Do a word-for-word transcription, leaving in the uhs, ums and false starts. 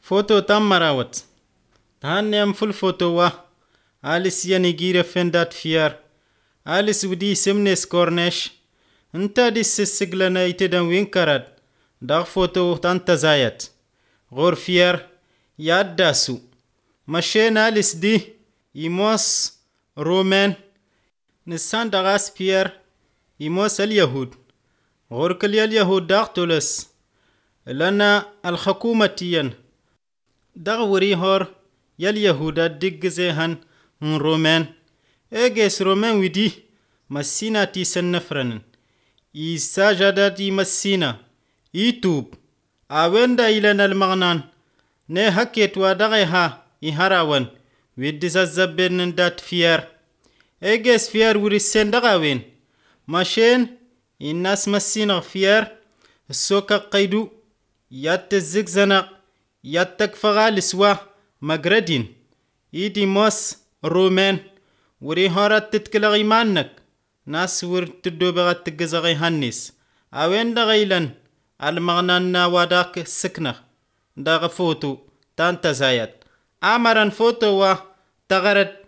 فوتو تم مراوت تهاني أم فل فوتو وا آلس يعني جيرة فندات فيار آلس ودي سمنس كورنيش انتا دي السجلنا يتدن وين كرد داغ فوتو تانتا زايت غور فيار ياد داسو مشين آلس دي يموس رومان نسان داغاس بيار يموس اليهود غور كل اليهود داغ تولس لنا الحكومة تيان داغ وري هور يال يهودا ديگ زيهن من رومان ايجيس رومان ودي مسينا تي سنفرن إيسا جاداتي مسينا يتوب أويندا إلنا المغنان نه حكيت ودغيها إهراوان ويدس الزبين دات فيار ايجيس فيار وري سندغاوين ماشين الناس مسينا فيار السوكا قيدو يات الزكزنا ياتك فغال سوا مغردين يدي موس رومان وري هارات تتكلغي مانك ناس ور تدوبغات تجزغي هنس اوين دغيلن المغنانا وداك سكنة داغ فوتو تانتا زايد امران فوتو و تغرد